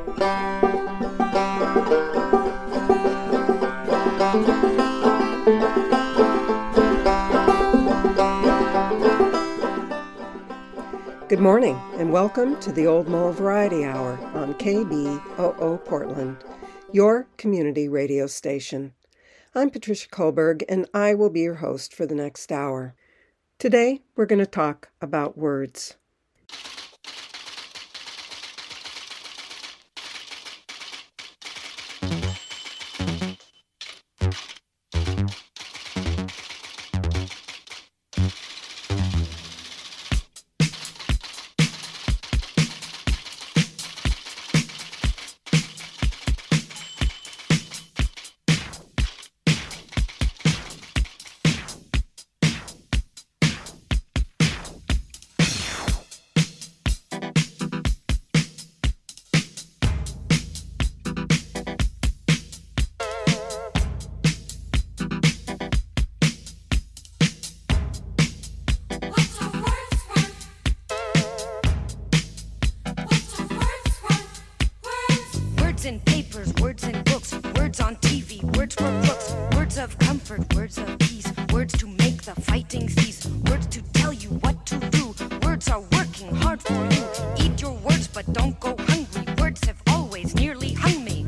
Good morning, and welcome to the Old Mole Variety Hour on KBOO Portland, your community radio station. I'm Patricia Kohlberg, and I will be your host for the next hour. Today, we're going to talk about words. In papers, words in books, words on TV, words for crooks, words of comfort, words of peace, words to make the fighting cease, words to tell you what to do, words are working hard for you, eat your words but don't go hungry, words have always nearly hung me.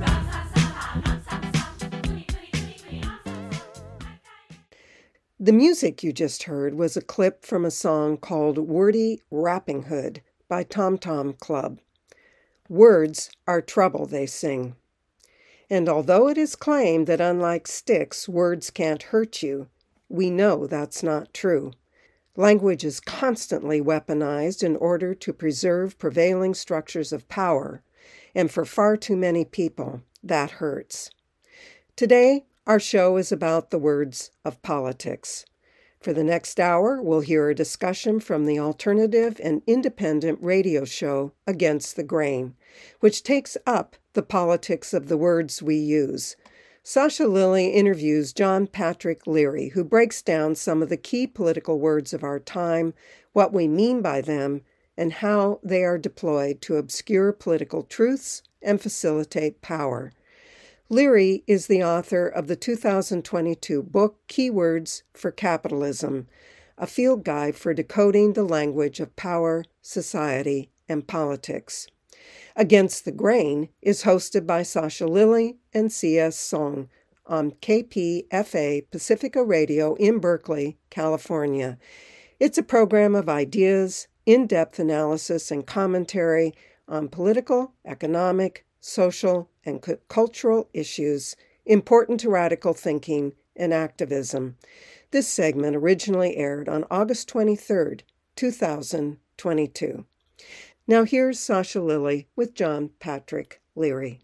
The music you just heard was a clip from a song called Wordy Rapping Hood by Tom Tom Club. Words are trouble, they sing. And although it is claimed that unlike sticks, words can't hurt you, we know that's not true. Language is constantly weaponized in order to preserve prevailing structures of power, and for far too many people, that hurts. Today, our show is about the words of politics. For the next hour, we'll hear a discussion from the alternative and independent radio show Against the Grain, which takes up the politics of the words we use. Sasha Lilley interviews John Patrick Leary, who breaks down some of the key political words of our time, what we mean by them, and how they are deployed to obscure political truths and facilitate power. Leary is the author of the 2022 book Keywords for Capitalism, a field guide for decoding the language of power, society, and politics. Against the Grain is hosted by Sasha Lilley and C.S. Song on KPFA Pacifica Radio in Berkeley, California. It's a program of ideas, in-depth analysis, and commentary on political, economic, social, and cultural issues important to radical thinking and activism. This segment originally aired on August 23, 2022. Now here's Sasha Lilley with John Patrick Leary.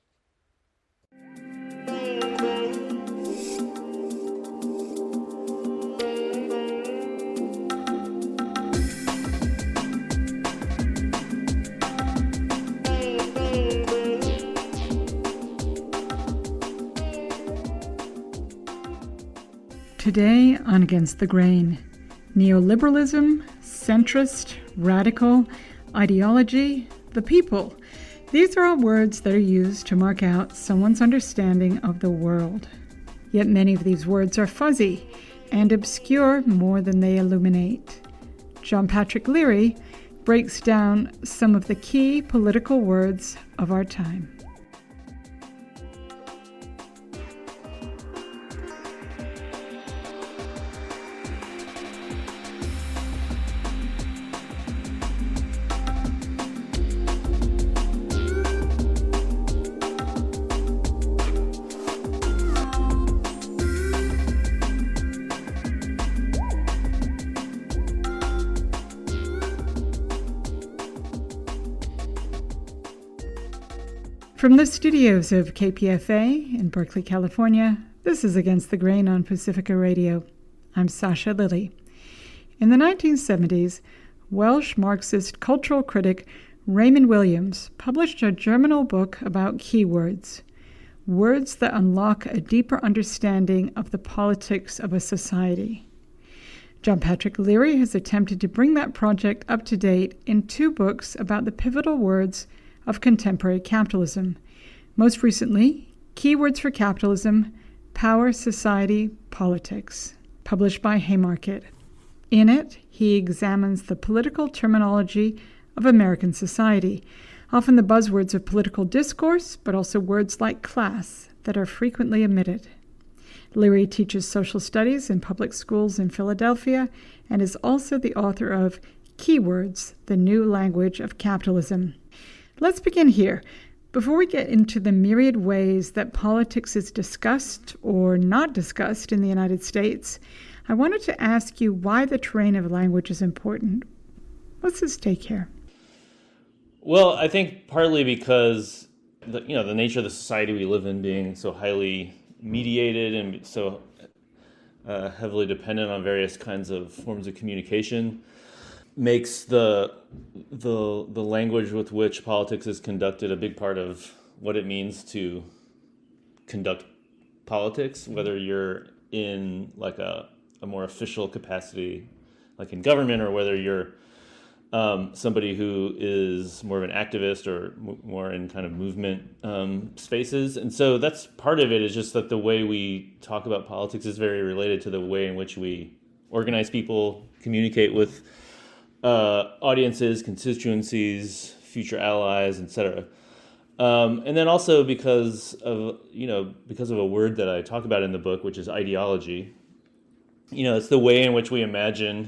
Today on Against the Grain, neoliberalism, centrist, radical, ideology, the people. These are all words that are used to mark out someone's understanding of the world. Yet many of these words are fuzzy and obscure more than they illuminate. John Patrick Leary breaks down some of the key political words of our time. From the studios of KPFA in Berkeley, California, this is Against the Grain on Pacifica Radio. I'm Sasha Lilley. In the 1970s, Welsh Marxist cultural critic Raymond Williams published a germinal book about keywords, words that unlock a deeper understanding of the politics of a society. John Patrick Leary has attempted to bring that project up to date in two books about the pivotal words of contemporary capitalism. Most recently, Keywords for Capitalism, Power, Society, Politics, published by Haymarket. In it, he examines the political terminology of American society, often the buzzwords of political discourse, but also words like class that are frequently omitted. Leary teaches social studies in public schools in Philadelphia and is also the author of Keywords, the New Language of Capitalism. Let's begin here. Before we get into the myriad ways that politics is discussed or not discussed in the United States, I wanted to ask you why the terrain of language is important. What's at stake here? Well, I think partly because the nature of the society we live in being so highly mediated and so heavily dependent on various kinds of forms of communication makes the language with which politics is conducted a big part of what it means to conduct politics, whether you're in like a more official capacity like in government, or whether you're somebody who is more of an activist or more in kind of movement spaces. And so that's part of it, is just that the way we talk about politics is very related to the way in which we organize people, communicate with audiences, constituencies, future allies, etc. And then also because of a word that I talk about in the book, which is ideology. It's the way in which we imagine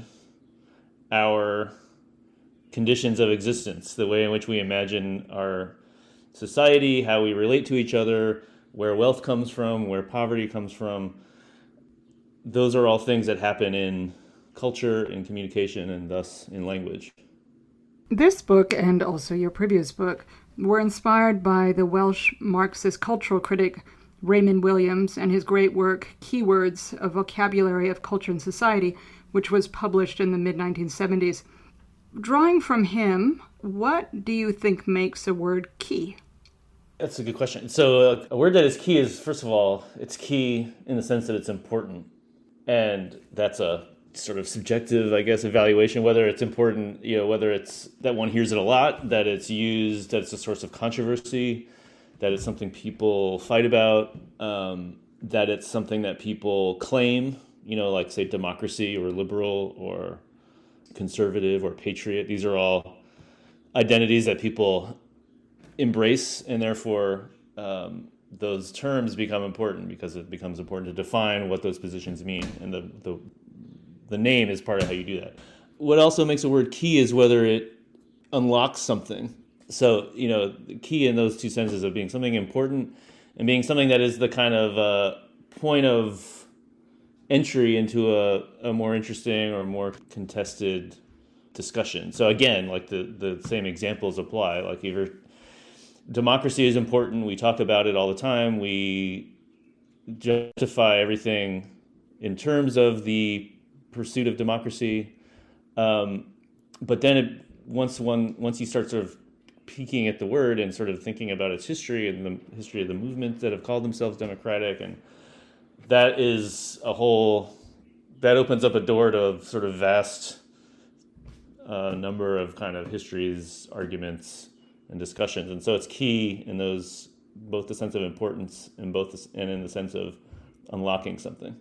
our conditions of existence, the way in which we imagine our society, how we relate to each other, where wealth comes from, where poverty comes from. Those are all things that happen in culture, in communication, and thus in language. This book, and also your previous book, were inspired by the Welsh Marxist cultural critic Raymond Williams and his great work, Keywords, A Vocabulary of Culture and Society, which was published in the mid-1970s. Drawing from him, what do you think makes a word key? That's a good question. So a word that is key is, first of all, it's key in the sense that it's important. And that's a sort of subjective, I guess, evaluation, whether it's important, whether it's that one hears it a lot, that it's used, that it's a source of controversy, that it's something people fight about, that it's something that people claim, like, say, democracy or liberal or conservative or patriot. These are all identities that people embrace, and therefore those terms become important because it becomes important to define what those positions mean, and the name is part of how you do that. What also makes a word key is whether it unlocks something. So, the key in those two senses of being something important and being something that is the kind of point of entry into a more interesting or more contested discussion. So again, like the same examples apply. Like democracy is important. We talk about it all the time. We justify everything in terms of the pursuit of democracy. But then once you start sort of peeking at the word and sort of thinking about its history and the history of the movements that have called themselves democratic, and that is that opens up a door to sort of vast number of kind of histories, arguments, and discussions. And so it's key in those, both the sense of importance and in the sense of unlocking something.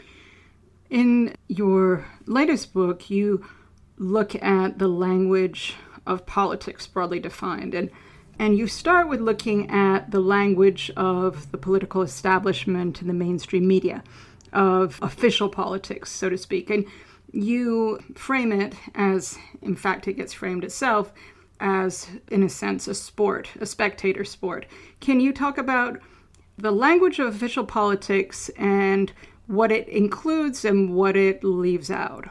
In your latest book, you look at the language of politics broadly defined, and you start with looking at the language of the political establishment and the mainstream media, of official politics, so to speak. And you frame it as, in fact, it gets framed itself as, in a sense, a sport, a spectator sport. Can you talk about the language of official politics and what it includes and what it leaves out?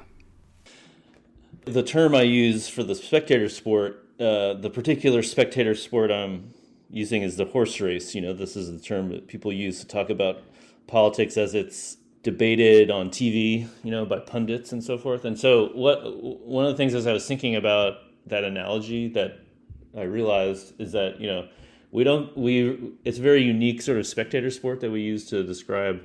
The term I use for the spectator sport, the particular spectator sport I'm using is the horse race. This is the term that people use to talk about politics as it's debated on TV, by pundits and so forth. And so one of the things as I was thinking about that analogy that I realized is that, it's a very unique sort of spectator sport that we use to describe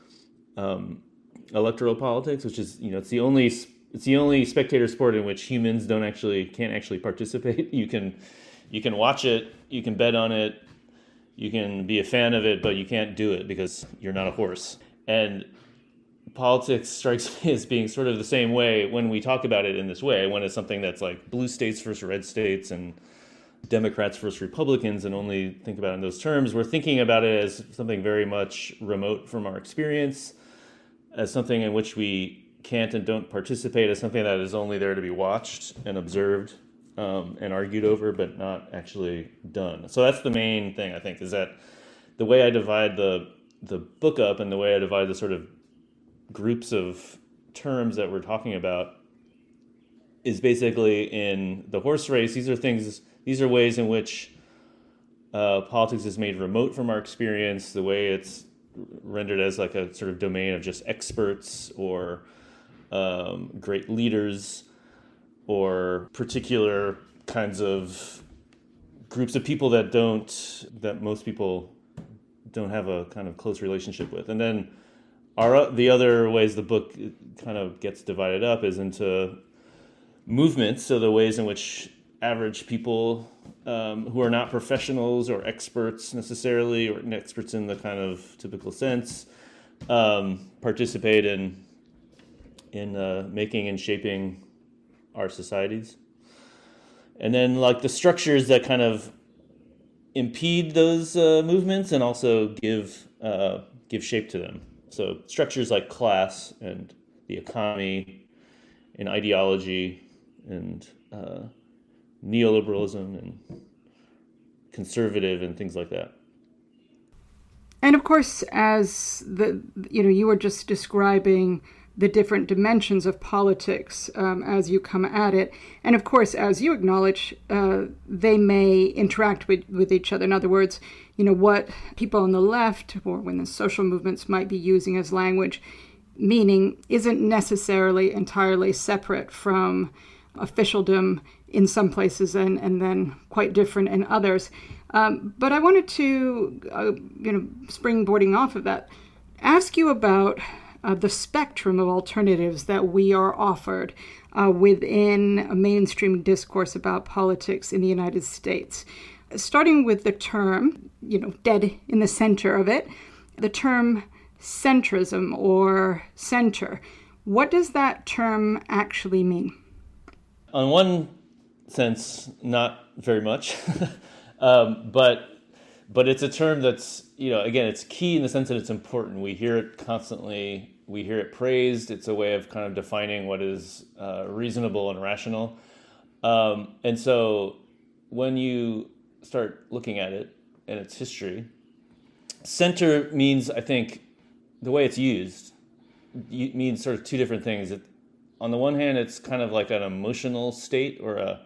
electoral politics, which is, it's the only spectator sport in which humans can't actually participate. You You can watch it, you can bet on it, you can be a fan of it, but you can't do it because you're not a horse. And politics strikes me as being sort of the same way when we talk about it in this way, when it's something that's like blue states versus red states and Democrats versus Republicans, and only think about it in those terms. We're thinking about it as something very much remote from our experience, as something in which we can't and don't participate, as something that is only there to be watched and observed and argued over, but not actually done. So that's the main thing, I think, is that the way I divide the book up and the way I divide the sort of groups of terms that we're talking about is basically in the horse race. These are ways in which politics is made remote from our experience, the way it's rendered as like a sort of domain of just experts or great leaders or particular kinds of groups of people that most people don't have a kind of close relationship with. And then the other ways the book kind of gets divided up is into movements, so the ways in which average people who are not professionals or experts necessarily, or experts in the kind of typical sense, participate in making and shaping our societies. And then like the structures that kind of impede those movements and also give shape to them. So structures like class and the economy and ideology and neoliberalism and conservative and things like that. And of course, as you were just describing the different dimensions of politics as you come at it. And of course, as you acknowledge, they may interact with each other. In other words, what people on the left or when the social movements might be using as language, meaning isn't necessarily entirely separate from officialdom in some places and then quite different in others. But I wanted to, springboarding off of that, ask you about the spectrum of alternatives that we are offered within a mainstream discourse about politics in the United States. Starting with the term, dead in the center of it, the term centrism or center. What does that term actually mean? On one sense, not very much, but it's a term that's, again, it's key in the sense that it's important. We hear it constantly. We hear it praised. It's a way of kind of defining what is reasonable and rational. And so when you start looking at it and its history, center means, I think, the way it's used, means sort of two different things. On the one hand, it's kind of like an emotional state or a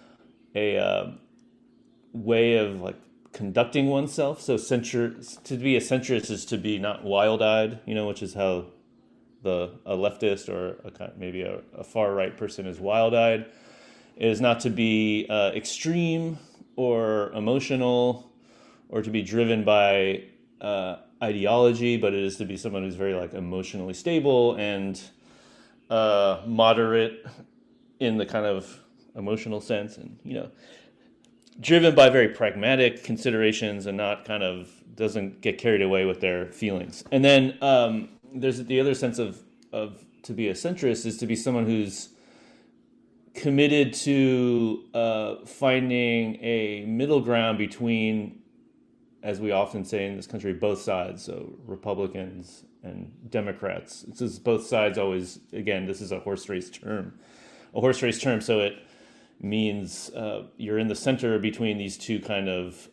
way of like conducting oneself. So to be a centrist is to be not wild-eyed, which is how a leftist or maybe a far-right person is wild-eyed. It is not to be extreme or emotional or to be driven by ideology, but it is to be someone who's very like emotionally stable and moderate in the kind of emotional sense, and driven by very pragmatic considerations and not kind of doesn't get carried away with their feelings. And then there's the other sense of to be a centrist is to be someone who's committed to finding a middle ground between, as we often say in this country, both sides, so Republicans and Democrats. It's just both sides always, again, this is a horse race term, so it means you're in the center between these two kind of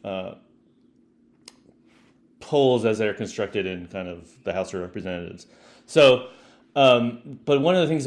poles as they're constructed in kind of the House of Representatives. So, but one of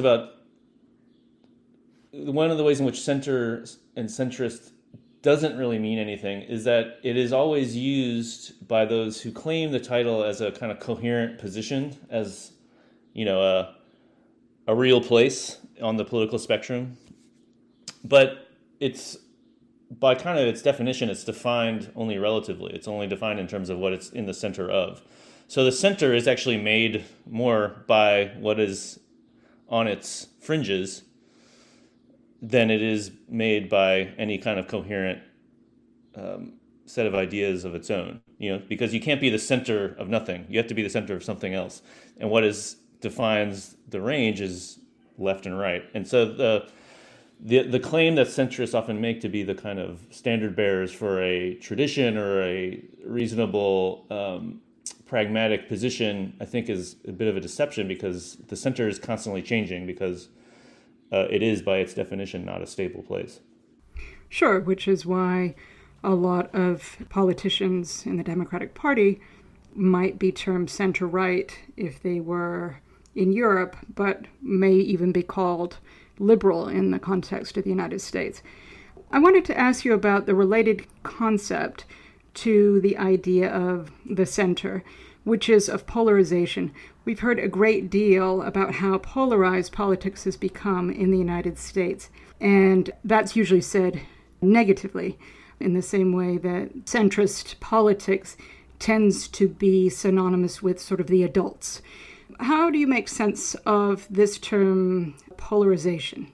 the ways in which center and centrist doesn't really mean anything is that it is always used by those who claim the title as a kind of coherent position, as a real place on the political spectrum. But it's, by kind of its definition, it's defined only relatively. It's only defined in terms of what it's in the center of. So the center is actually made more by what is on its fringes than it is made by any kind of coherent set of ideas of its own, because you can't be the center of nothing. You have to be the center of something else. And what defines the range is left and right. And so the claim that centrists often make to be the kind of standard bearers for a tradition or a reasonable pragmatic position, I think, is a bit of a deception, because the center is constantly changing, because it is, by its definition, not a stable place. Sure, which is why a lot of politicians in the Democratic Party might be termed center-right if they were in Europe, but may even be called liberal in the context of the United States. I wanted to ask you about the related concept to the idea of the center, which is of polarization. We've heard a great deal about how polarized politics has become in the United States, and that's usually said negatively, in the same way that centrist politics tends to be synonymous with sort of the adults. How do you make sense of this term polarization?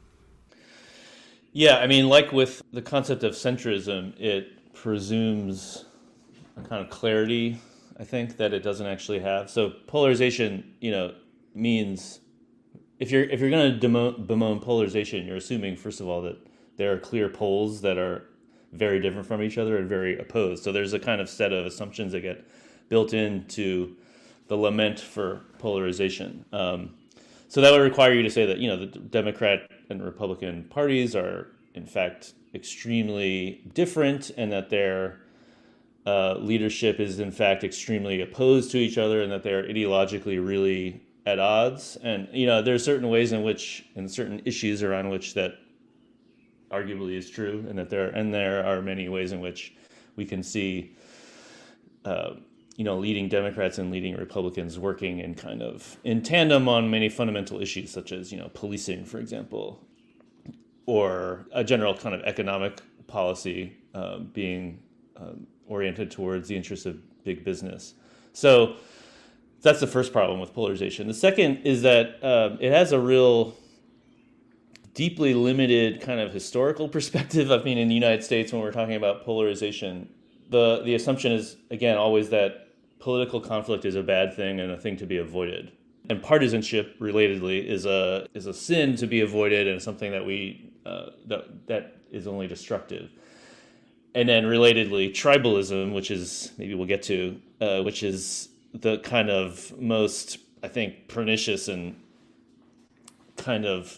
Yeah, I mean, like with the concept of centrism, it presumes a kind of clarity, I think, that it doesn't actually have. So polarization, means if you're going to bemoan polarization, you're assuming, first of all, that there are clear poles that are very different from each other and very opposed. So there's a kind of set of assumptions that get built into the lament for polarization. So that would require you to say that, the Democrat and Republican parties are, in fact, extremely different, and that their leadership is, in fact, extremely opposed to each other, and that they're ideologically really at odds. And, there are certain ways in which, and certain issues around which that arguably is true, and that there are many ways in which we can see leading Democrats and leading Republicans working in tandem on many fundamental issues, such as policing, for example, or a general kind of economic policy being oriented towards the interests of big business. So that's the first problem with polarization. The second is that it has a real deeply limited kind of historical perspective. I mean, in the United States, when we're talking about polarization, the assumption is, again, always that political conflict is a bad thing and a thing to be avoided. And partisanship, relatedly, is a sin to be avoided, and something that that is only destructive. And then, relatedly, tribalism, which is, maybe we'll get to, which is the kind of most, I think, pernicious and kind of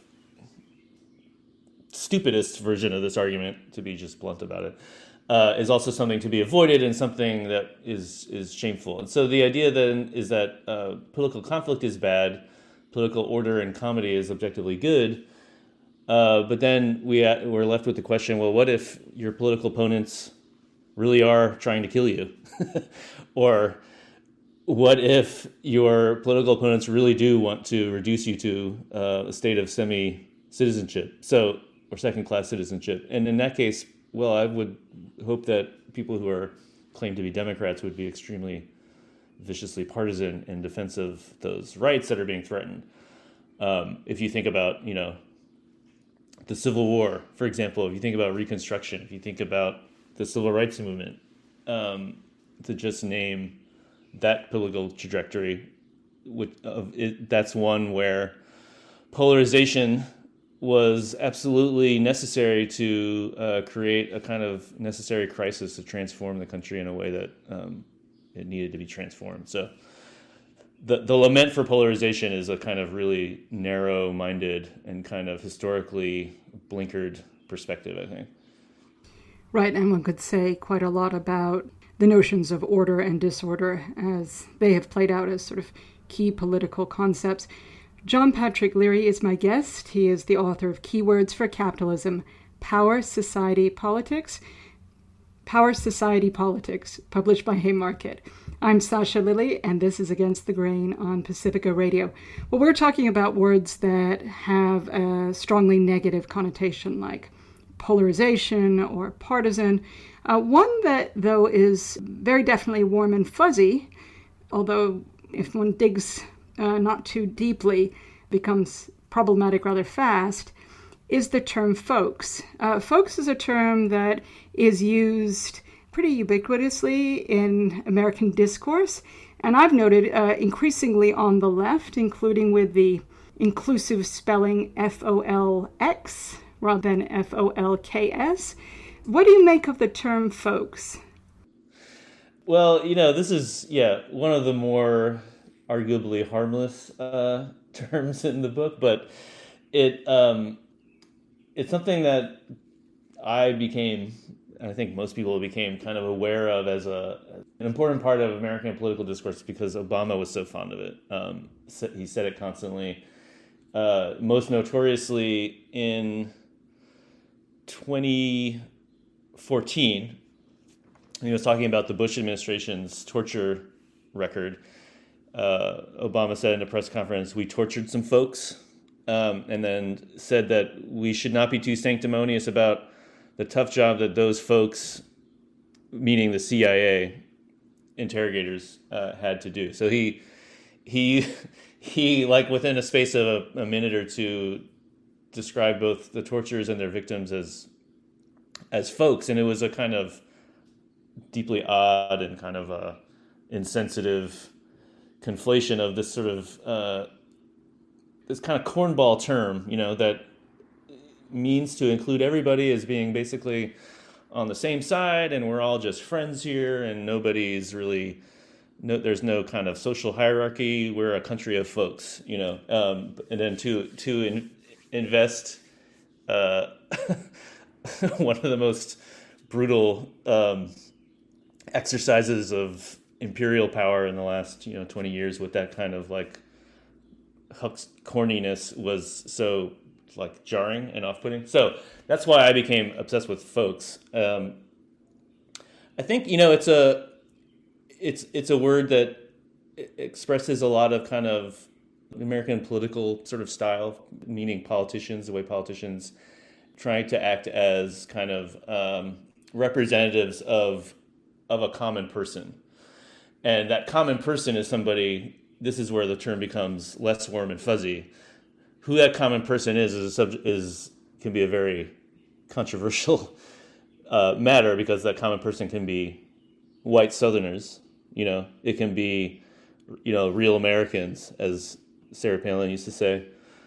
stupidest version of this argument, to be just blunt about it, is also something to be avoided and something that is shameful. And so the idea then is that political conflict is bad, political order and comedy is objectively good, but then we're left with the question, well, what if your political opponents really are trying to kill you? Or what if your political opponents really do want to reduce you to a state of semi-citizenship, or second-class citizenship? And in that case, well, I would hope that people who claim to be Democrats would be extremely viciously partisan in defense of those rights that are being threatened. If you think about, the Civil War, for example, if you think about Reconstruction, if you think about the Civil Rights Movement, to just name that political trajectory, that's one where polarization was absolutely necessary to create a kind of necessary crisis to transform the country in a way that it needed to be transformed. So the lament for polarization is a kind of really narrow-minded and kind of historically blinkered perspective, I think. Right, and one could say quite a lot about the notions of order and disorder as they have played out as sort of key political concepts. John Patrick Leary is my guest. He is the author of Keywords for Capitalism, Power, Society, Politics, published by Haymarket. I'm Sasha Lilly, and this is Against the Grain on Pacifica Radio. Well, we're talking about words that have a strongly negative connotation, like polarization or partisan. One that, though, is very definitely warm and fuzzy, although if one digs not too deeply, becomes problematic rather fast, is the term folks. Folks is a term that is used pretty ubiquitously in American discourse, and I've noted increasingly on the left, including with the inclusive spelling Folx rather than Folks. What do you make of the term folks? Well, this is, one of the more arguably harmless terms in the book, but it's something that I think most people became kind of aware of as an important part of American political discourse because Obama was so fond of it. He said it constantly. Most notoriously in 2014, he was talking about the Bush administration's torture record. Obama said in a press conference, "We tortured some folks," and then said that we should not be too sanctimonious about the tough job that those folks, meaning the CIA interrogators, had to do. So he like within a space of a minute or two described both the torturers and their victims as folks, and it was a kind of deeply odd and kind of a insensitive conflation of this sort of this kind of cornball term, that means to include everybody as being basically on the same side, and we're all just friends here, and nobody's really there's no kind of social hierarchy. We're a country of folks, and then to invest one of the most brutal exercises of imperial power in the last 20 years with that kind of like Huck's corniness was so like jarring and off-putting. So that's why I became obsessed with folks. I think it's a word that expresses a lot of kind of American political sort of style, meaning politicians, the way politicians trying to act as kind of representatives of a common person. And that common person is somebody, this is where the term becomes less warm and fuzzy. Who that common person can be a very controversial matter, because that common person can be white Southerners, it can be, real Americans, as Sarah Palin used to say.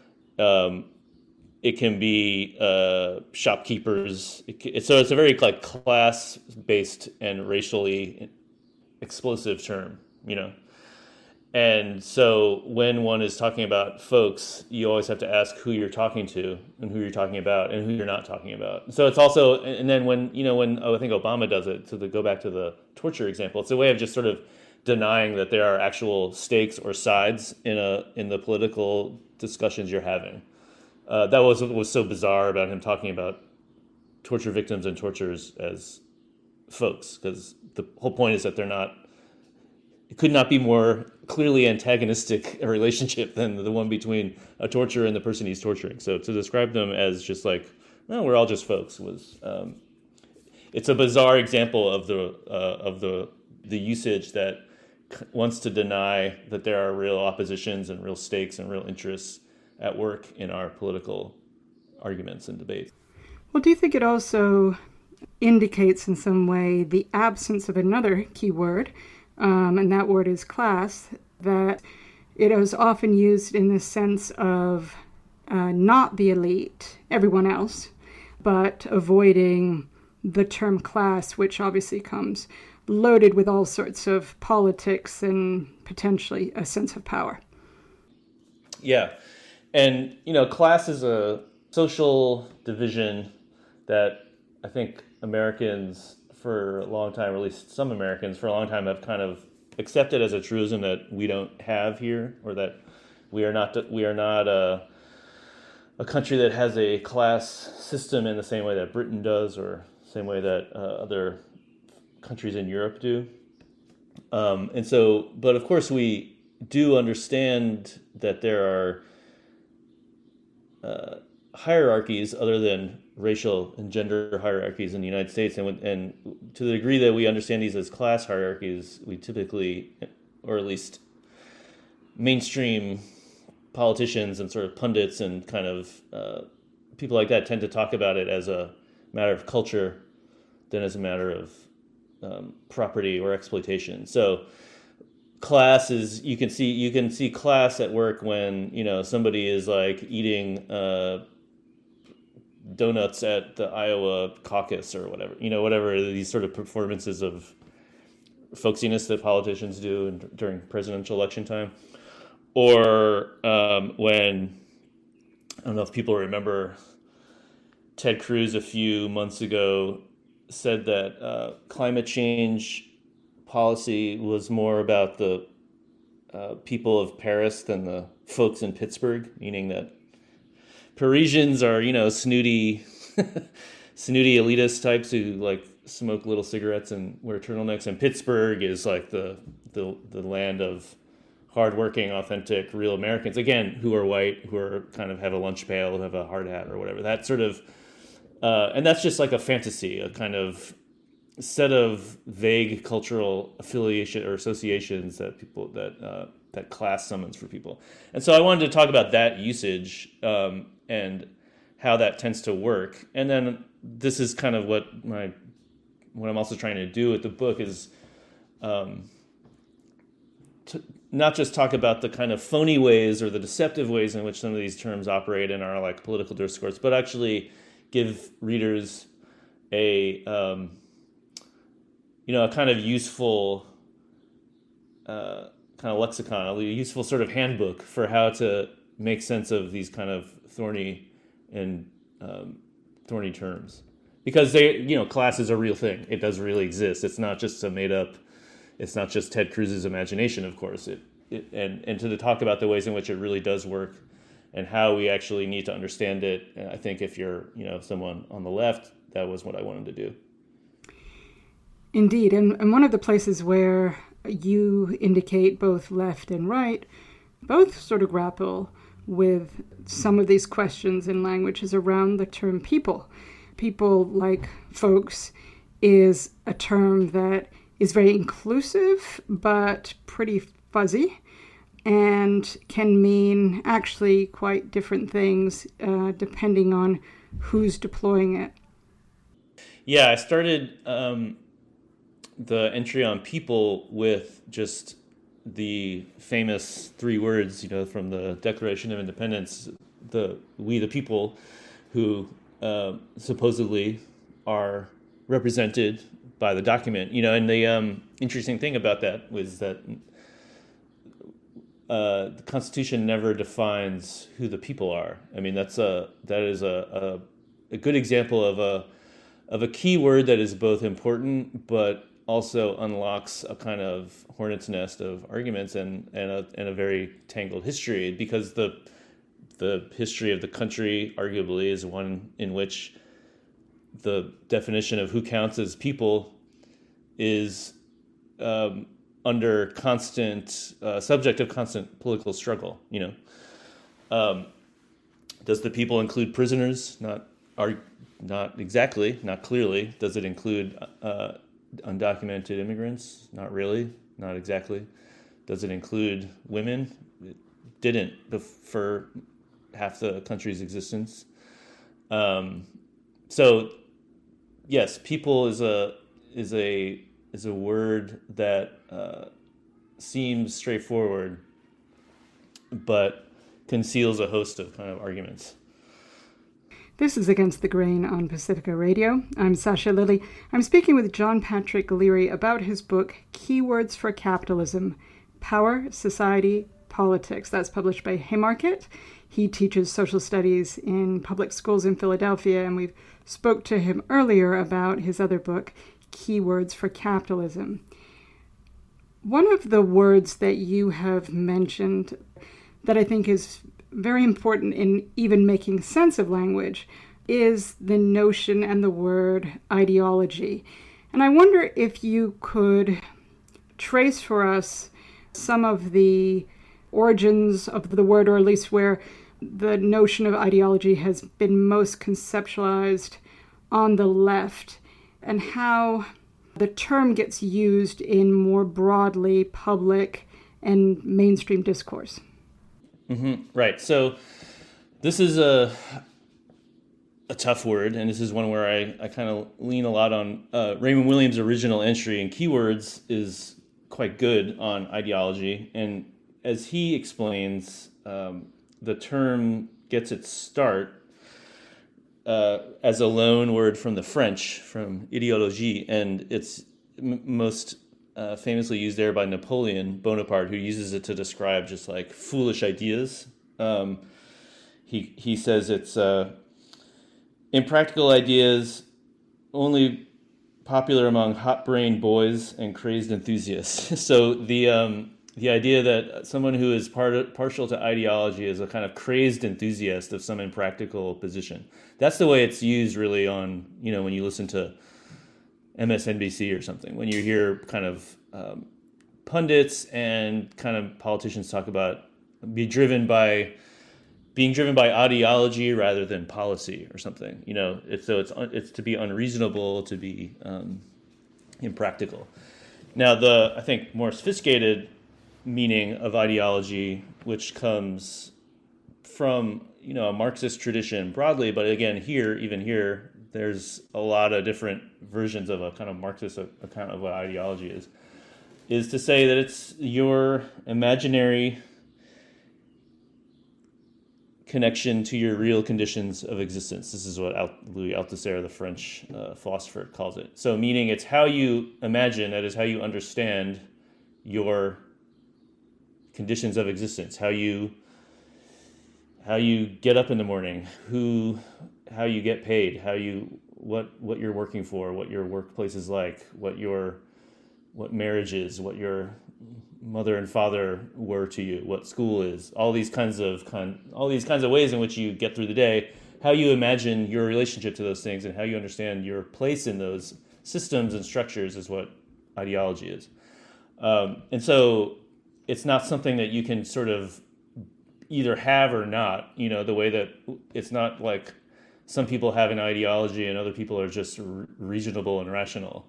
It can be shopkeepers. So it's a very like class-based and racially explosive term, And so when one is talking about folks, you always have to ask who you're talking to and who you're talking about and who you're not talking about. So it's also, and then when I think Obama does it, to go back to the torture example, it's a way of just sort of denying that there are actual stakes or sides in the political discussions you're having. That was what was so bizarre about him talking about torture victims and torturers as folks, because the whole point is that it could not be more clearly antagonistic a relationship than the one between a torturer and the person he's torturing. So to describe them as just like, no, we're all just folks, was it's a bizarre example of the usage that wants to deny that there are real oppositions and real stakes and real interests at work in our political arguments and debates. Well, do you think it also indicates in some way the absence of another key word, and that word is class, that it is often used in the sense of not the elite, everyone else, but avoiding the term class, which obviously comes loaded with all sorts of politics and potentially a sense of power. Yeah. And, class is a social division that I think Americans for a long time, or at least some Americans for a long time, have kind of accepted as a truism that we don't have here, or that we are not a country that has a class system in the same way that Britain does, or same way that other countries in Europe do. And so, but of course we do understand that there are hierarchies other than racial and gender hierarchies in the United States, and to the degree that we understand these as class hierarchies, we typically, or at least mainstream politicians and sort of pundits and kind of people like that tend to talk about it as a matter of culture than as a matter of property or exploitation. So class is, you can see class at work when, somebody is like eating donuts at the Iowa caucus or whatever, whatever these sort of performances of folksiness that politicians do during presidential election time. Or when, I don't know if people remember, Ted Cruz a few months ago said that climate change policy was more about the people of Paris than the folks in Pittsburgh, meaning that Parisians are, snooty, snooty elitist types who like smoke little cigarettes and wear turtlenecks, and Pittsburgh is like the land of hardworking, authentic, real Americans, again, who are white, who are kind of have a lunch pail, who have a hard hat or whatever. That sort of, and that's just like a fantasy, a kind of set of vague cultural affiliation or associations that people that class summons for people. And so I wanted to talk about that usage and how that tends to work. And then this is kind of what I'm also trying to do with the book is to not just talk about the kind of phony ways or the deceptive ways in which some of these terms operate in our like political discourse, but actually give readers a kind of useful kind of lexicon, a useful sort of handbook for how to make sense of these kind of thorny terms. Because class is a real thing. It does really exist. It's not just a made up. It's not just Ted Cruz's imagination, of course. And to talk about the ways in which it really does work, and how we actually need to understand it. And I think if you're someone on the left, that was what I wanted to do. Indeed, and one of the places where you indicate both left and right, both sort of grapple with some of these questions in language is around the term people. People, like folks, is a term that is very inclusive, but pretty fuzzy, and can mean actually quite different things depending on who's deploying it. Yeah, I started the entry on people with just the famous three words, from the Declaration of Independence, we the people, who supposedly are represented by the document, and the interesting thing about that was that the Constitution never defines who the people are. I mean, that is a good example of a key word that is both important but also unlocks a kind of hornet's nest of arguments and a very tangled history, because the history of the country arguably is one in which the definition of who counts as people is under constant subject of constant political struggle. Does the people include prisoners? Not exactly, not clearly. Does it include undocumented immigrants? Not really, not exactly. Does it include women? It didn't for half the country's existence. So yes, people is a word that seems straightforward, but conceals a host of kind of arguments. This is Against the Grain on Pacifica Radio. I'm Sasha Lilly. I'm speaking with John Patrick Leary about his book, Keywords for Capitalism, Power, Society, Politics. That's published by Haymarket. He teaches social studies in public schools in Philadelphia, and we've spoke to him earlier about his other book, Keywords for Capitalism. One of the words that you have mentioned that I think is very important in even making sense of language is the notion and the word ideology. And I wonder if you could trace for us some of the origins of the word, or at least where the notion of ideology has been most conceptualized on the left, and how the term gets used in more broadly public and mainstream discourse. Mm-hmm. Right. So this is a a tough word, and this is one where I kind of lean a lot on Raymond Williams' original entry in Keywords is quite good on ideology. And as he explains, the term gets its start as a loan word from the French, from idéologie, and it's most famously used there by Napoleon Bonaparte, who uses it to describe just like foolish ideas. He says it's impractical ideas only popular among hot-brained boys and crazed enthusiasts. So the idea that someone who is partial to ideology is a kind of crazed enthusiast of some impractical position. That's the way it's used really on, when you listen to MSNBC or something, when you hear kind of pundits and kind of politicians talk about being driven by ideology rather than policy or something. It's to be unreasonable, to be impractical. Now, I think more sophisticated meaning of ideology, which comes from a Marxist tradition broadly, but again even here, there's a lot of different versions of a kind of Marxist account of what ideology is to say that it's your imaginary connection to your real conditions of existence. This is what Louis Althusser, the French philosopher, calls it. So meaning it's how you imagine, that is how you understand your conditions of existence, how you get up in the morning, how you get paid, what you're working for, what your workplace is like, what marriage is, what your mother and father were to you, what school is, all these kinds of ways in which you get through the day, how you imagine your relationship to those things and how you understand your place in those systems and structures is what ideology is. And so it's not something that you can sort of either have or not, the way that it's not like some people have an ideology and other people are just reasonable and rational.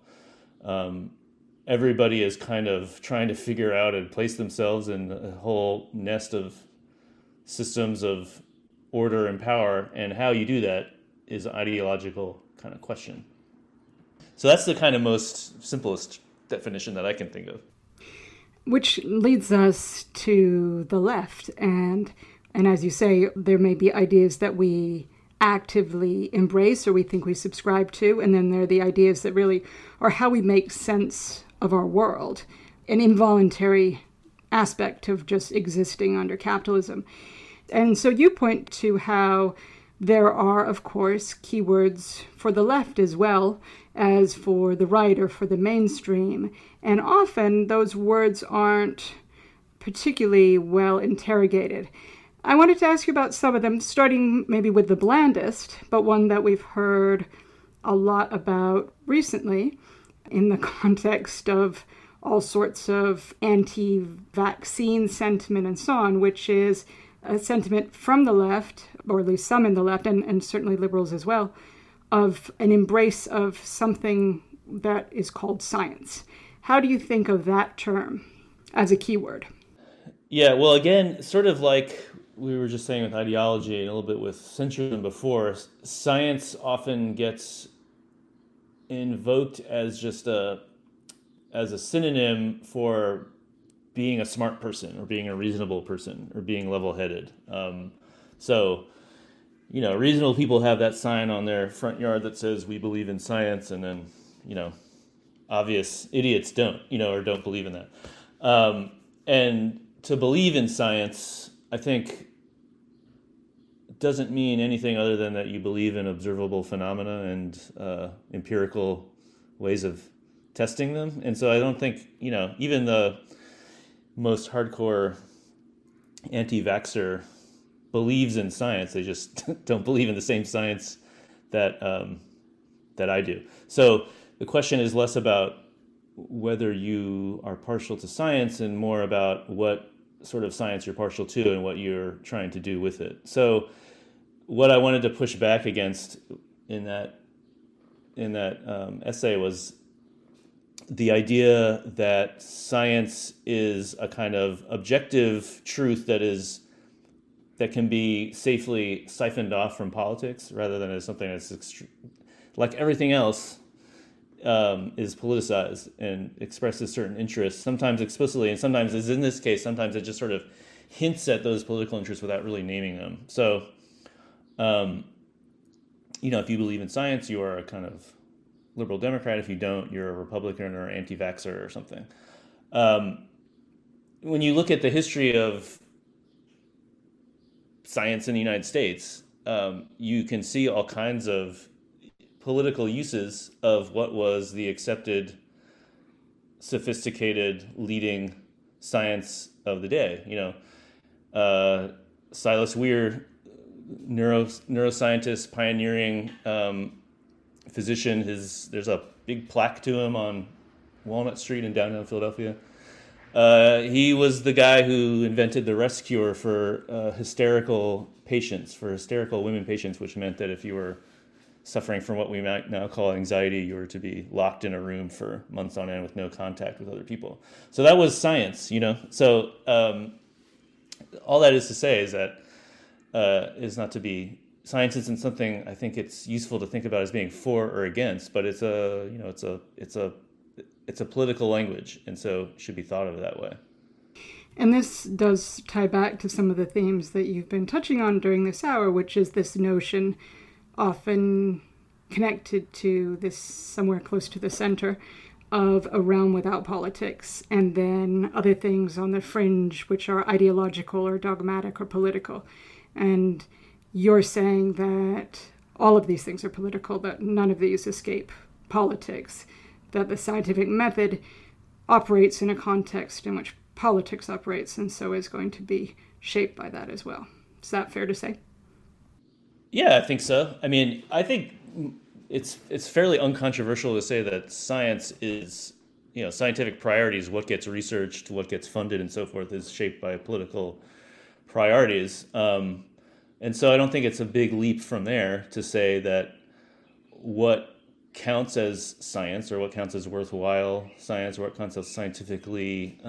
Everybody is kind of trying to figure out and place themselves in a whole nest of systems of order and power, and how you do that is an ideological kind of question. So that's the kind of most simplest definition that I can think of. Which leads us to the left, and as you say, there may be ideas that we actively embrace or we think we subscribe to, and then there are the ideas that really are how we make sense of our world, an involuntary aspect of just existing under capitalism. And so you point to how there are, of course, keywords for the left as well as for the right or for the mainstream. And often those words aren't particularly well interrogated. I wanted to ask you about some of them, starting maybe with the blandest, but one that we've heard a lot about recently in the context of all sorts of anti-vaccine sentiment and so on, which is a sentiment from the left, or at least some in the left, and certainly liberals as well, of an embrace of something that is called science. How do you think of that term as a keyword? Yeah, well, again, sort of like we were just saying with ideology and a little bit with centrism before, science often gets invoked as just as a synonym for being a smart person or being a reasonable person or being level-headed. So, reasonable people have that sign on their front yard that says we believe in science, and then, obvious idiots don't, or don't believe in that. And to believe in science, I think, doesn't mean anything other than that you believe in observable phenomena and empirical ways of testing them. And so I don't think, even the most hardcore anti-vaxxer believes in science. They just don't believe in the same science that I do. So the question is less about whether you are partial to science and more about what sort of science you're partial to and what you're trying to do with it. So what I wanted to push back against in that essay was the idea that science is a kind of objective truth that is that can be safely siphoned off from politics rather than as something that's like everything else is politicized and expresses certain interests, sometimes explicitly, and sometimes, as in this case, sometimes it just sort of hints at those political interests without really naming them. So, if you believe in science, you are a kind of liberal Democrat. If you don't, you're a Republican or anti-vaxxer or something. When you look at the history of science in the United States, you can see all kinds of political uses of what was the accepted, sophisticated, leading science of the day. Silas Weir, neuroscientist, pioneering physician. There's a big plaque to him on Walnut Street in downtown Philadelphia. He was the guy who invented the rest cure for hysterical women patients, which meant that if you were suffering from what we might now call anxiety, you were to be locked in a room for months on end with no contact with other people. So that was science, So all that is to say is that is not to be science isn't something I think it's useful to think about as being for or against, but it's a political language, and so should be thought of that way. And this does tie back to some of the themes that you've been touching on during this hour, which is this notion, often connected to this somewhere close to the center, of a realm without politics, and then other things on the fringe which are ideological or dogmatic or political. And you're saying that all of these things are political, that none of these escape politics, that the scientific method operates in a context in which politics operates, and so is going to be shaped by that as well. Is that fair to say? Yeah, I think so. I mean, I think it's fairly uncontroversial to say that science is, scientific priorities, what gets researched, what gets funded, and so forth, is shaped by political priorities. And so I don't think it's a big leap from there to say that what counts as science, or what counts as worthwhile science, or what counts as scientifically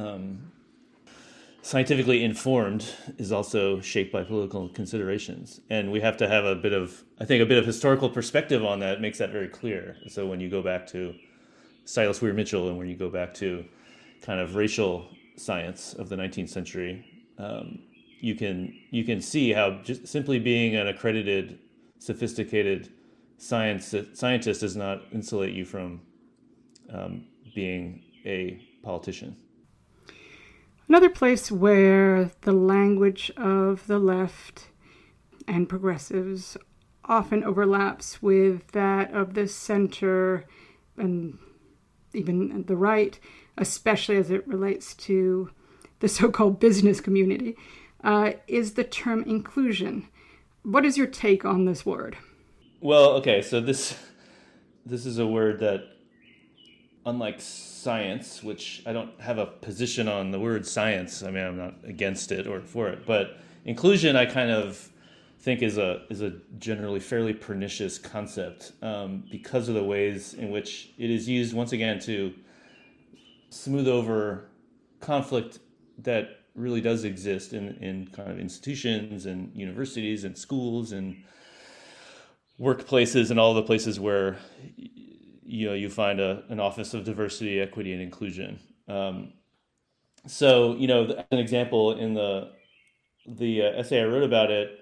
informed, is also shaped by political considerations. And we have to have a bit of historical perspective on that. It makes that very clear. So when you go back to Silas Weir Mitchell, and when you go back to kind of racial science of the 19th century, you can see how just simply being an accredited, sophisticated scientist does not insulate you from being a politician. Another place where the language of the left and progressives often overlaps with that of the center and even the right, especially as it relates to the so-called business community, is the term inclusion. What is your take on this word? Well, okay, so this is a word that, unlike science, which I don't have a position on the word science. I mean, I'm not against it or for it, but inclusion I kind of think is a generally fairly pernicious concept because of the ways in which it is used, once again, to smooth over conflict that really does exist in kind of institutions and universities and schools and workplaces and all the places where you find an office of diversity, equity, and inclusion. So as an example, in the essay I wrote about it,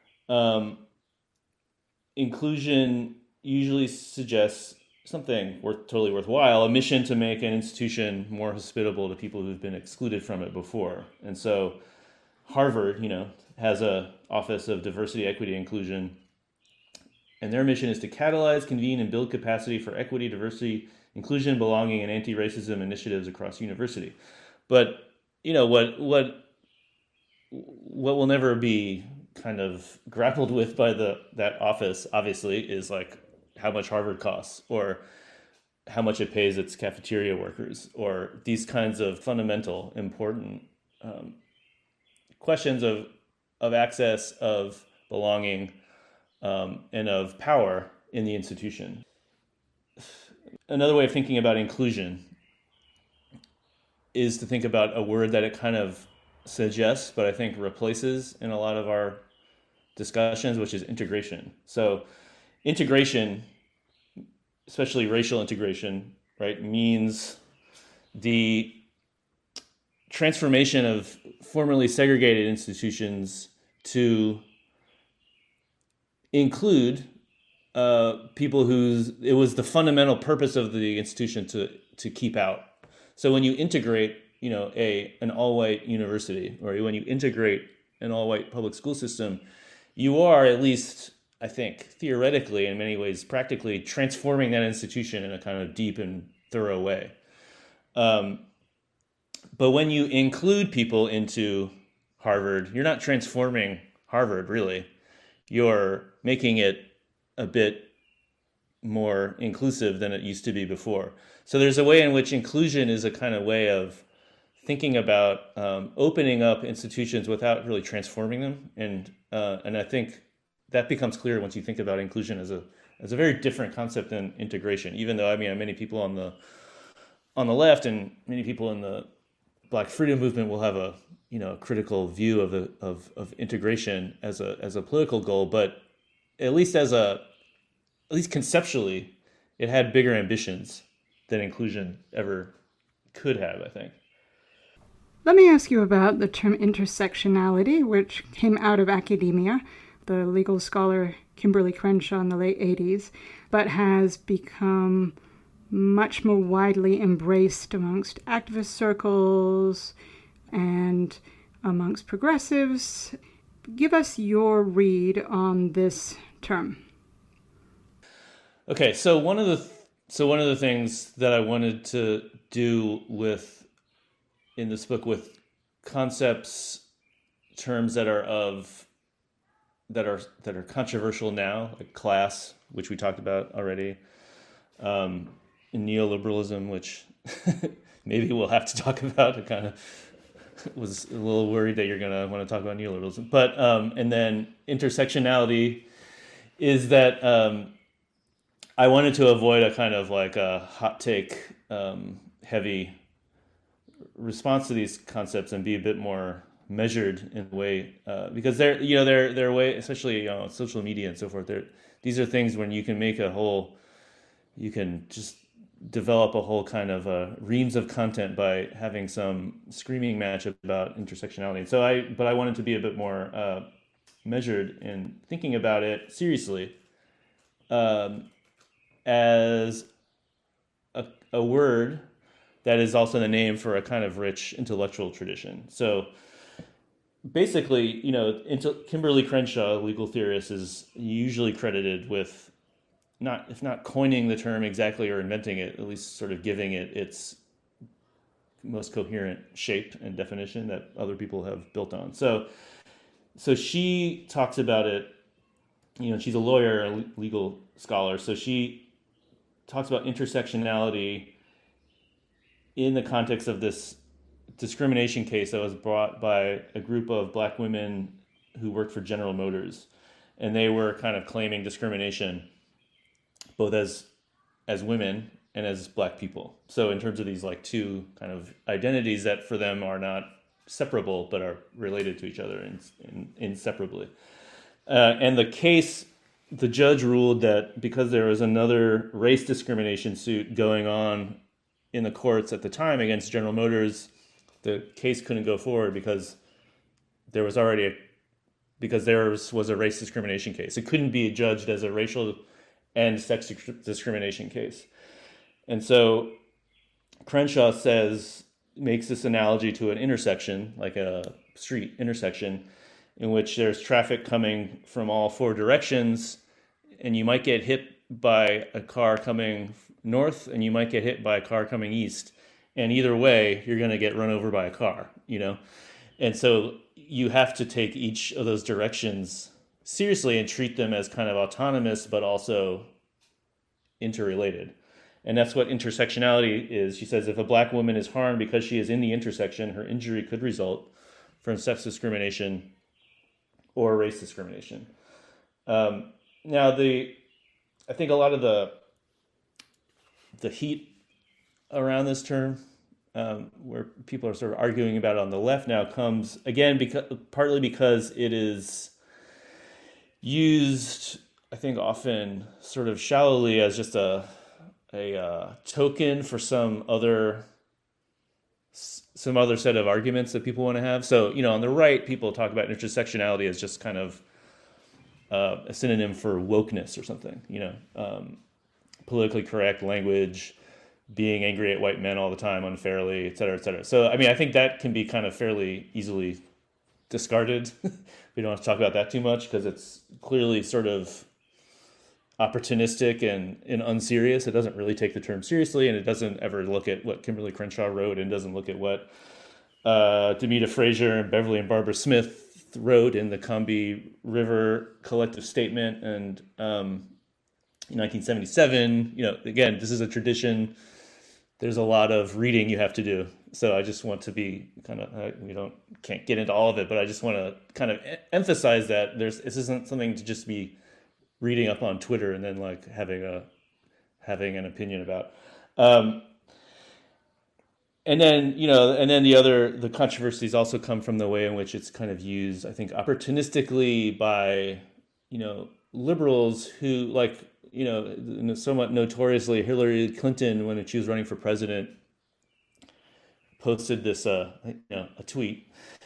inclusion usually suggests something totally worthwhile, a mission to make an institution more hospitable to people who've been excluded from it before. And so Harvard, has a office of diversity, equity, inclusion, and their mission is to catalyze, convene, and build capacity for equity, diversity, inclusion, belonging, and anti-racism initiatives across university. But what will never be kind of grappled with by that office, obviously, is like how much Harvard costs, or how much it pays its cafeteria workers, or these kinds of fundamental, important questions of access, of belonging, and of power in the institution. Another way of thinking about inclusion is to think about a word that it kind of suggests, but I think replaces in a lot of our discussions, which is integration. So integration, especially racial integration, right, means the transformation of formerly segregated institutions to include people whose it was the fundamental purpose of the institution to keep out. So when you integrate, an all-white university, or when you integrate an all-white public school system, you are, at least I think theoretically, in many ways practically, transforming that institution in a kind of deep and thorough way. But when you include people into Harvard, you're not transforming Harvard, really. You're making it a bit more inclusive than it used to be before. So there's a way in which inclusion is a kind of way of thinking about opening up institutions without really transforming them. And I think that becomes clear once you think about inclusion as a very different concept than integration, even though, many people on the left and many people in the Black freedom movement will have a critical view of integration as a political goal, but at least conceptually, it had bigger ambitions than inclusion ever could have, I think. Let me ask you about the term intersectionality, which came out of academia, the legal scholar Kimberly Crenshaw in the late 80s, but has become much more widely embraced amongst activist circles and amongst progressives. Give us your read on this term. Okay, so one of the things that I wanted to do in this book with concepts, terms that are controversial now, like class, which we talked about already, neoliberalism, which maybe we'll have to talk about. It kind of was a little worried that you're going to want to talk about neoliberalism. But and then intersectionality is that I wanted to avoid a kind of like a hot take heavy response to these concepts and be a bit more measured in the way because they're way, especially social media and so forth. These are things when you can you can just develop a whole kind of reams of content by having some screaming match about intersectionality. And so I wanted to be a bit more measured in thinking about it seriously as a word that is also the name for a kind of rich intellectual tradition. So basically, Kimberly Crenshaw, a legal theorist, is usually credited with if not coining the term exactly or inventing it, at least sort of giving it its most coherent shape and definition that other people have built on. So she talks about it, she's a lawyer, a legal scholar, so she talks about intersectionality in the context of this discrimination case that was brought by a group of Black women who worked for General Motors. And they were kind of claiming discrimination both as women and as Black people. So in terms of these like two kind of identities that for them are not separable but are related to each other inseparably. And the case, the judge ruled that because there was another race discrimination suit going on in the courts at the time against General Motors, the case couldn't go forward because there was a race discrimination case. It couldn't be judged as a racial and sex discrimination case. And so Crenshaw makes this analogy to an intersection, like a street intersection, in which there's traffic coming from all four directions, and you might get hit by a car coming north, and you might get hit by a car coming east. And either way, you're going to get run over by a car, And so you have to take each of those directions seriously and treat them as kind of autonomous, but also interrelated. And that's what intersectionality is. She says, if a Black woman is harmed because she is in the intersection, her injury could result from sex discrimination or race discrimination. Now, I think a lot of the heat around this term where people are sort of arguing about it on the left now comes again partly because it is used, I think, often sort of shallowly as just a token for some other set of arguments that people want to have. So, on the right, people talk about intersectionality as just kind of a synonym for wokeness or something, politically correct language, being angry at white men all the time unfairly, et cetera, et cetera. So, I think that can be kind of fairly easily discarded. We don't have to talk about that too much because it's clearly sort of opportunistic and unserious. It doesn't really take the term seriously, and it doesn't ever look at what Kimberly Crenshaw wrote, and doesn't look at what Demita Frazier and Beverly and Barbara Smith wrote in the Combahee River Collective Statement and in 1977. Again, this is a tradition. There's a lot of reading you have to do. So I just want to be kind of, can't get into all of it, but I just want to kind of emphasize that this isn't something to just be reading up on Twitter and then like having an opinion about. And then the controversies also come from the way in which it's kind of used, I think, opportunistically by, liberals who, like, somewhat notoriously Hillary Clinton, when she was running for president, posted this, a tweet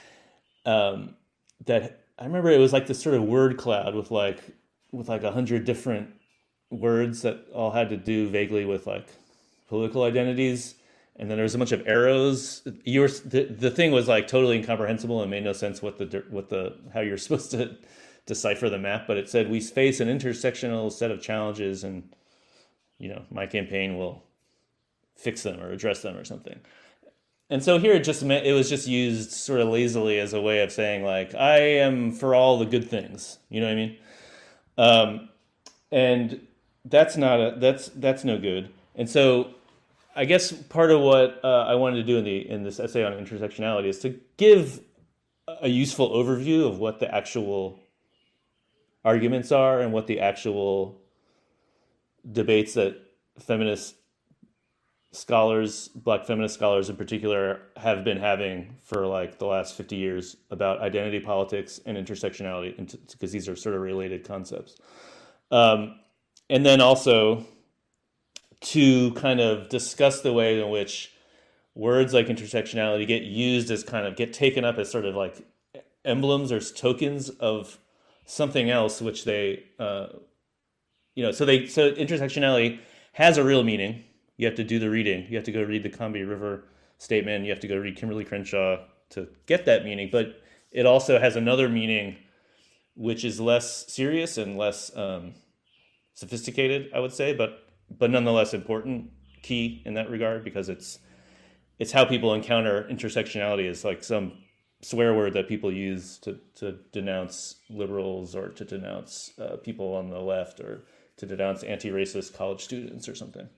that I remember it was like this sort of word cloud with like 100 different words that all had to do vaguely with like political identities. And then there was a bunch of arrows. The thing was like totally incomprehensible and made no sense how you're supposed to decipher the map. But it said, we face an intersectional set of challenges, and my campaign will fix them or address them or something. And so here it was just used sort of lazily as a way of saying like, I am for all the good things. You know what I mean? And that's no good. And so I guess part of what I wanted to do in this essay on intersectionality is to give a useful overview of what the actual arguments are and what the actual debates that feminist scholars, Black feminist scholars in particular, have been having for like the last 50 years about identity politics and intersectionality, because these are sort of related concepts. And then also to kind of discuss the way in which words like intersectionality get taken up as sort of like emblems or tokens of something else, which they, so intersectionality has a real meaning. You have to do the reading. You have to go read the Combahee River Statement. You have to go read Kimberly Crenshaw to get that meaning. But it also has another meaning, which is less serious and less sophisticated, I would say, but nonetheless important, key in that regard, because it's how people encounter intersectionality as like some swear word that people use to denounce liberals or to denounce people on the left or to denounce anti-racist college students or something.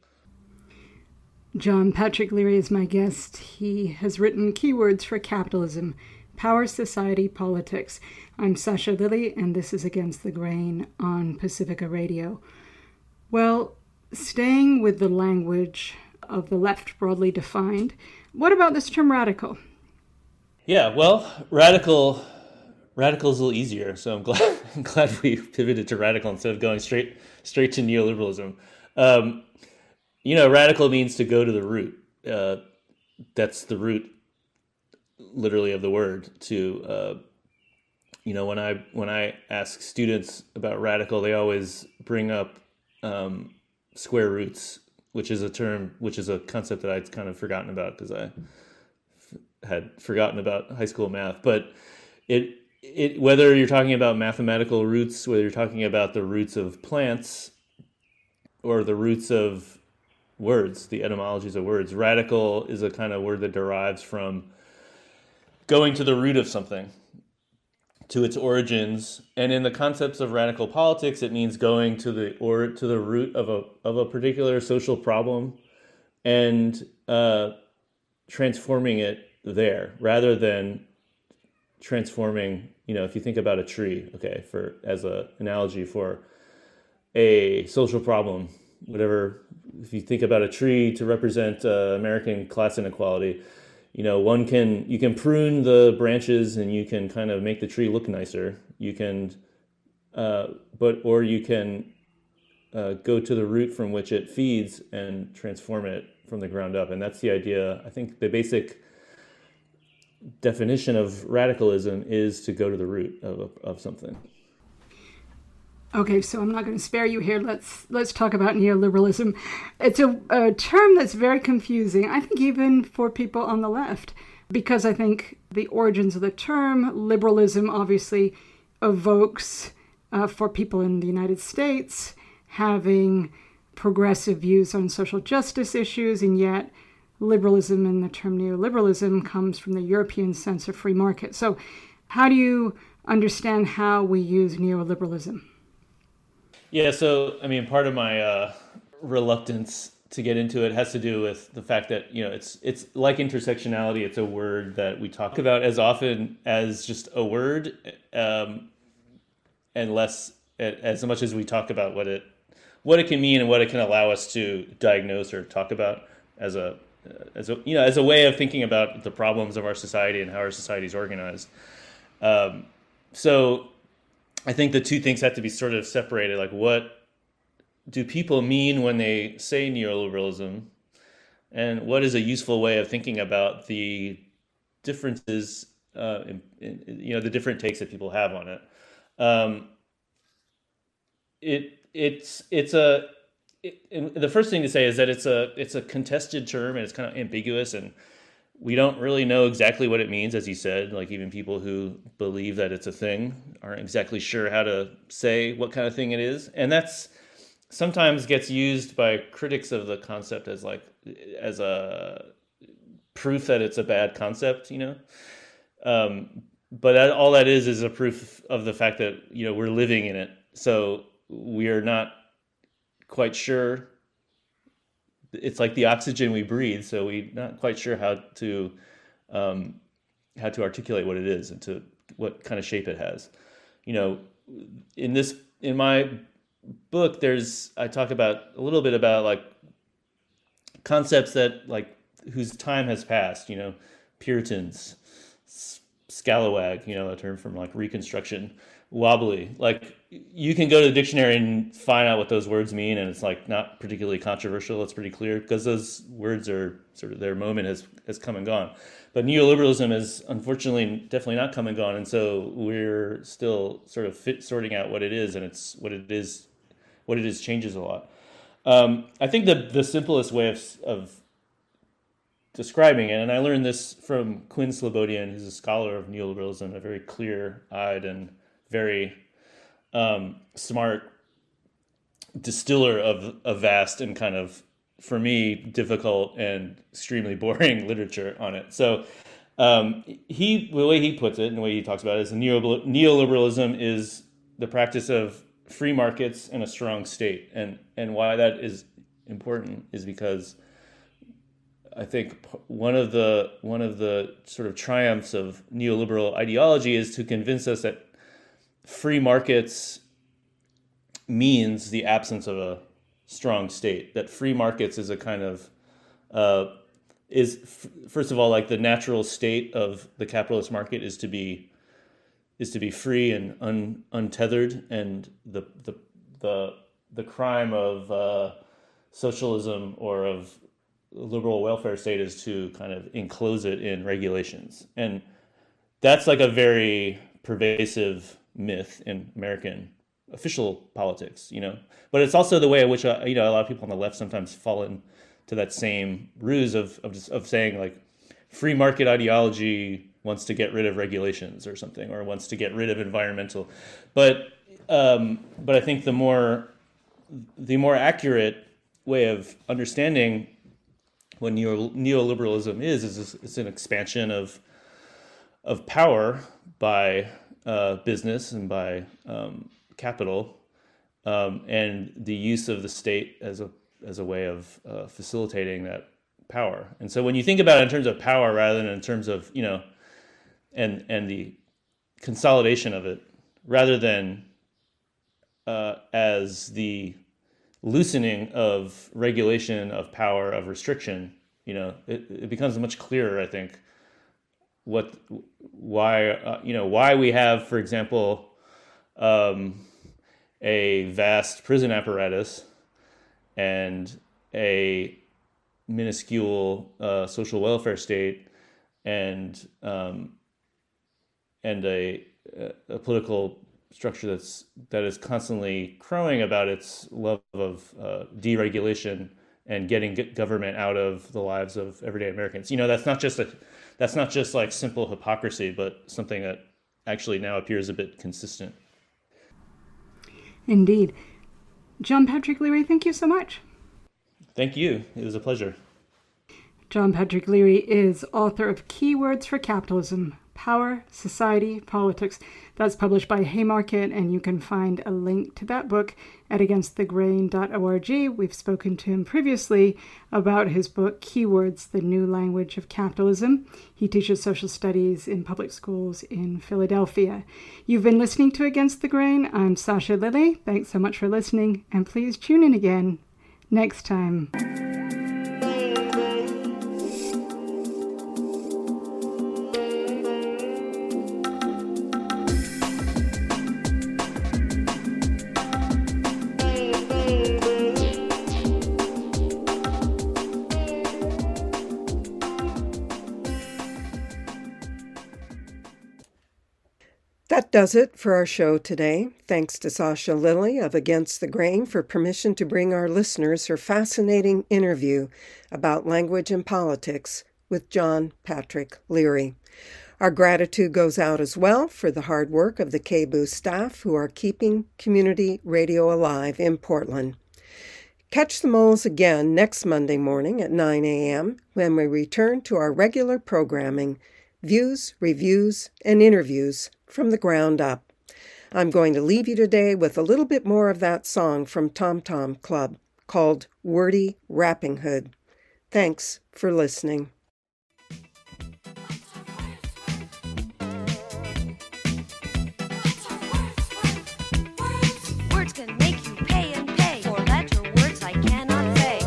John Patrick Leary is my guest. He has written Keywords for Capitalism, Power, Society, Politics. I'm Sasha Lilly, and this is Against the Grain on Pacifica Radio. Well, staying with the language of the left broadly defined, what about this term radical? Yeah, well, radical is a little easier, so I'm glad we pivoted to radical instead of going straight to neoliberalism. Radical means to go to the root. That's the root, literally, of the word. When I ask students about radical, they always bring up square roots, which is a concept that I'd kind of forgotten about because I had forgotten about high school math. But it whether you're talking about mathematical roots, whether you're talking about the roots of plants or the roots of words, the etymologies of words, radical is a kind of word that derives from going to the root of something, to its origins. And in the concepts of radical politics, it means going to the root of a particular social problem and transforming it there, rather than transforming, if you think about a tree, okay, as an analogy for a social problem, whatever, if you think about a tree to represent American class inequality, you can prune the branches and you can kind of make the tree look nicer. You can, or you can go to the root from which it feeds and transform it from the ground up. And that's the idea. I think the basic definition of radicalism is to go to the root of something. Okay, so I'm not going to spare you here. Let's talk about neoliberalism. It's a term that's very confusing, I think even for people on the left, because I think the origins of the term, liberalism obviously evokes, for people in the United States, having progressive views on social justice issues, and yet liberalism and the term neoliberalism comes from the European sense of free market. So how do you understand how we use neoliberalism? Yeah, so, part of my reluctance to get into it has to do with the fact that, it's like intersectionality. It's a word that we talk about as often as just a word, and less as much as we talk about what it can mean and what it can allow us to diagnose or talk about as a way of thinking about the problems of our society and how our society is organized. So I think the two things have to be sort of separated. Like, what do people mean when they say neoliberalism, and what is a useful way of thinking about the differences, the different takes that people have on it. The first thing to say is that it's a contested term, and it's kind of ambiguous, and we don't really know exactly what it means, as you said. Like, even people who believe that it's a thing aren't exactly sure how to say what kind of thing it is. And that's sometimes gets used by critics of the concept as a proof that it's a bad concept, But all that is a proof of the fact that, we're living in it. So we are not quite sure. It's like the oxygen we breathe, so we're not quite sure how to articulate what it is and to what kind of shape it has. In my book, I talk about a little bit about like concepts that whose time has passed. Puritans, scalawag, a term from Reconstruction, wobbly. Like, you can go to the dictionary and find out what those words mean, and it's not particularly controversial. It's pretty clear because those words are sort of, their moment has come and gone. But neoliberalism is unfortunately definitely not come and gone, and so we're still sort of sorting out what it is, and it's what it is changes a lot. I think the simplest way of describing it, and I learned this from Quinn Slobodian, who's a scholar of neoliberalism, a very clear-eyed and very smart distiller of a vast and kind of, for me, difficult and extremely boring literature on it. So the way he puts it and the way he talks about it is neoliberalism is the practice of free markets and a strong state. And why that is important is because I think one of the sort of triumphs of neoliberal ideology is to convince us that free markets means the absence of a strong state. That free markets is a kind of first of all, like, the natural state of the capitalist market is to be free and untethered, and the crime of socialism or of liberal welfare state is to kind of enclose it in regulations. And that's like a very pervasive myth in American official politics, but it's also the way in which a lot of people on the left sometimes fall into that same ruse of saying, like, free market ideology wants to get rid of regulations or something, or wants to get rid of environmental. But I think the more accurate way of understanding what neoliberalism is it's an expansion of power by business and by capital, and the use of the state as a way of facilitating that power. And so when you think about it in terms of power rather than in terms of and the consolidation of it, rather than as the loosening of regulation, of power, of restriction, it becomes much clearer, I think, why we have, for example, a vast prison apparatus and a minuscule social welfare state and a political structure that is constantly crowing about its love of deregulation and getting government out of the lives of everyday Americans. That's not just like simple hypocrisy, but something that actually now appears a bit consistent. Indeed. John Patrick Leary, thank you so much. Thank you. It was a pleasure. John Patrick Leary is author of Keywords for Capitalism: Power, Society, Politics. That's published by Haymarket, and you can find a link to that book at againstthegrain.org. We've spoken to him previously about his book, Keywords, The New Language of Capitalism. He teaches social studies in public schools in Philadelphia. You've been listening to Against the Grain. I'm Sasha Lilley. Thanks so much for listening, and please tune in again next time. That does it for our show today. Thanks to Sasha Lilley of Against the Grain for permission to bring our listeners her fascinating interview about language and politics with John Patrick Leary. Our gratitude goes out as well for the hard work of the KBOO staff who are keeping community radio alive in Portland. Catch the Moles again next Monday morning at 9 a.m. when we return to our regular programming, views, reviews, and interviews from the ground up. I'm going to leave you today with a little bit more of that song from Tom Tom Club called Wordy Rapping Hood. Thanks for listening. Words can make you pay and pay. Four-letter words I cannot say.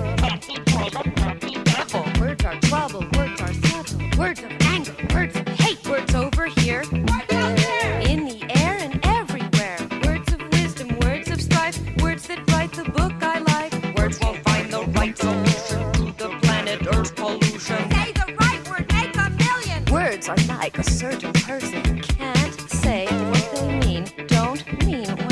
Words are trouble, words are subtle. Words of anger, words of hate. Words over here. In the air and everywhere. Words of wisdom, words of strife. Words that write the book I like. Words will find the right solution to the planet Earth's pollution. Say the right word, make a million. Words are like a certain person. Can't say what they mean, don't mean what